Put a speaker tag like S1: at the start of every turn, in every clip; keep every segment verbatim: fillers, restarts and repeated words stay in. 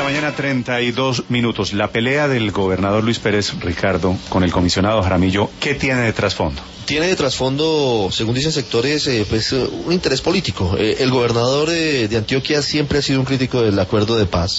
S1: mañana, treinta y dos minutos. La pelea del gobernador Luis Pérez, Ricardo, con el comisionado Jaramillo, ¿qué tiene de trasfondo?
S2: Tiene de trasfondo, según dicen sectores, eh, pues un interés político. Eh, el gobernador eh, de Antioquia siempre ha sido un crítico del acuerdo de paz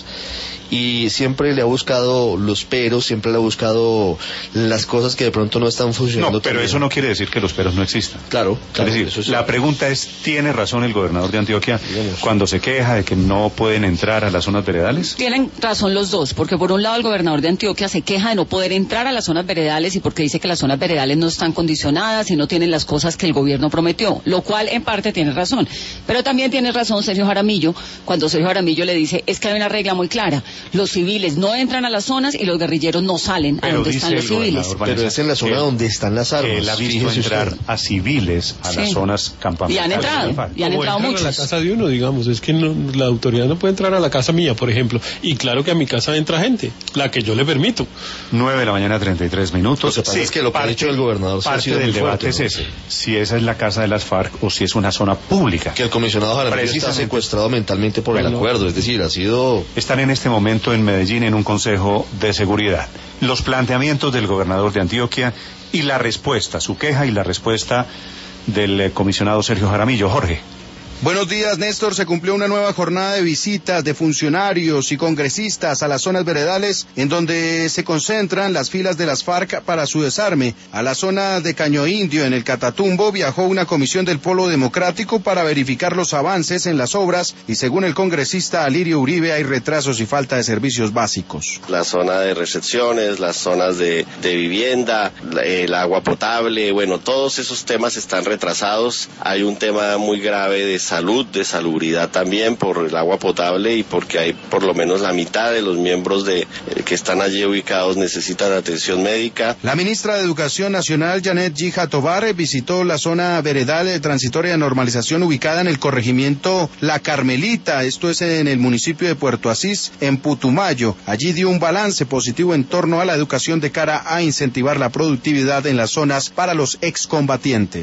S2: y siempre le ha buscado los peros, siempre le ha buscado las cosas que de pronto no están funcionando.
S1: No, pero eso no quiere decir que los peros no existan.
S2: Claro, claro.
S1: Es decir,
S2: eso es...
S1: la pregunta es, ¿tiene razón el gobernador de Antioquia Digamos. cuando se queja de que no pueden entrar a las zonas veredales?
S3: Tienen razón los dos, porque por un lado el gobernador de Antioquia se queja de no poder entrar a las zonas veredales y porque dice que las zonas veredales no están condicionadas y no tienen las cosas que el gobierno prometió, lo cual en parte tiene razón. Pero también tiene razón Sergio Jaramillo, cuando Sergio Jaramillo le dice, es que hay una regla muy clara, los civiles no entran a las zonas y los guerrilleros no salen a donde están los civiles.
S2: Pero es en la zona donde están las armas.
S1: Él ha visto entrar a civiles a sí. las zonas campamentales.
S3: Y han entrado, y han
S4: Como
S3: entrado muchos.
S4: a la casa de uno, digamos, es que no, la autoridad no puede entrar a la casa mía, por ejemplo, y claro que a mi casa entra gente, la que yo le permito.
S1: nueve de la mañana, treinta y tres minutos.
S2: Lo que pasa sí, es que lo que ha dicho el gobernador
S1: parte
S2: ha sido
S1: del
S2: muy
S1: debate
S2: fuerte,
S1: es
S2: ¿no?
S1: ese, si esa es la casa de las FARC o si es una zona pública.
S2: Que el comisionado Jaramillo está secuestrado mentalmente por bueno, el acuerdo, es decir, ha sido...
S1: Están en este momento en Medellín en un consejo de seguridad. Los planteamientos del gobernador de Antioquia y la respuesta, su queja y la respuesta del eh, comisionado Sergio Jaramillo. Jorge.
S5: Buenos días, Néstor. Se cumplió una nueva jornada de visitas de funcionarios y congresistas a las zonas veredales en donde se concentran las filas de las FARC para su desarme. A la zona de Caño Indio, en el Catatumbo, viajó una comisión del Polo Democrático para verificar los avances en las obras y según el congresista Alirio Uribe hay retrasos y falta de servicios básicos.
S6: La zona de recepciones, las zonas de, de vivienda, el agua potable, bueno, todos esos temas están retrasados. Hay un tema muy grave de salud, de salubridad también por el agua potable y porque hay por lo menos la mitad de los miembros de eh, que están allí ubicados necesitan atención médica.
S5: La ministra de Educación Nacional, Janet Gija Tobar, visitó la zona veredal transitoria de normalización ubicada en el corregimiento La Carmelita, esto es en el municipio de Puerto Asís, en Putumayo. Allí dio un balance positivo en torno a la educación de cara a incentivar la productividad en las zonas para los excombatientes.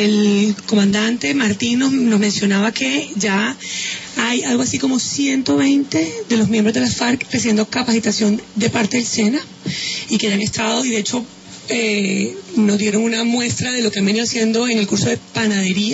S7: El comandante Martín nos, nos mencionó que ya hay algo así como ciento veinte de los miembros de las FARC recibiendo capacitación de parte del SENA y que ya han estado y de hecho eh, nos dieron una muestra de lo que han venido haciendo en el curso de panadería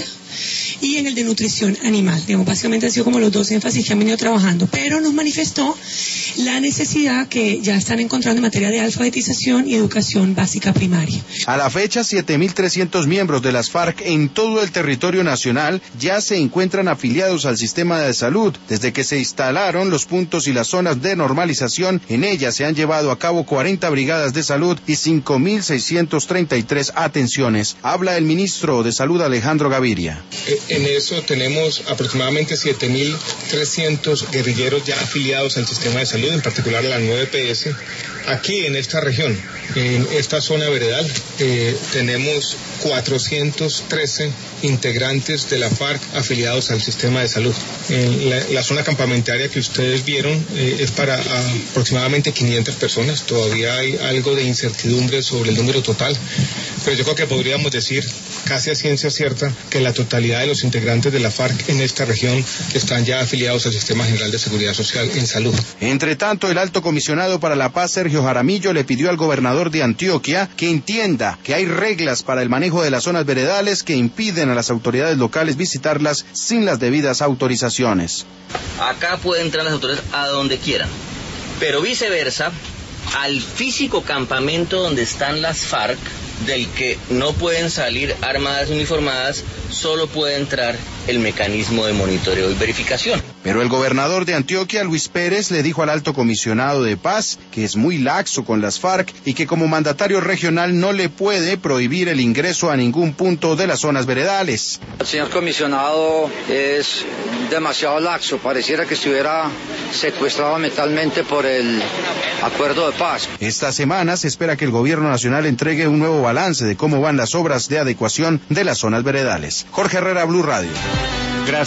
S7: y en el de nutrición animal. Digamos, básicamente han sido como los dos énfasis que han venido trabajando, pero nos manifestó la necesidad que ya están encontrando en materia de alfabetización y educación básica primaria.
S5: A la fecha, siete mil trescientos miembros de las FARC en todo el territorio nacional ya se encuentran afiliados al sistema de salud. Desde que se instalaron los puntos y las zonas de normalización, en ellas se han llevado a cabo cuarenta brigadas de salud y cinco mil seiscientas treinta y tres atenciones. Habla el ministro de Salud, Alejandro Gaviria.
S8: En eso tenemos aproximadamente siete mil trescientos guerrilleros ya afiliados al sistema de salud, en particular a la nueve P S. Aquí en esta región, en esta zona veredal, eh, tenemos cuatrocientos trece integrantes de la FARC afiliados al sistema de salud. Eh, la, la zona campamentaria que ustedes vieron eh, es para aproximadamente quinientas personas. Todavía hay algo de incertidumbre sobre el número total, pero yo creo que podríamos decir casi a ciencia cierta que la totalidad de los integrantes de la FARC en esta región están ya afiliados al Sistema General de Seguridad Social en salud.
S5: Entre tanto, el alto comisionado para la paz, Sergio Jaramillo, le pidió al gobernador de Antioquia que entienda que hay reglas para el manejo de las zonas veredales que impiden a las autoridades locales visitarlas sin las debidas autorizaciones.
S9: Acá pueden entrar las autoridades a donde quieran, pero viceversa, al físico campamento donde están las FARC, del que no pueden salir armadas uniformadas, solo puede entrar el mecanismo de monitoreo y verificación.
S5: Pero el gobernador de Antioquia, Luis Pérez, le dijo al alto comisionado de paz que es muy laxo con las FARC y que como mandatario regional no le puede prohibir el ingreso a ningún punto de las zonas veredales.
S10: El señor comisionado es demasiado laxo, pareciera que estuviera secuestrado mentalmente por el acuerdo de paz.
S5: Esta semana se espera que el gobierno nacional entregue un nuevo balance de cómo van las obras de adecuación de las zonas veredales. Jorge Herrera, Blue Radio.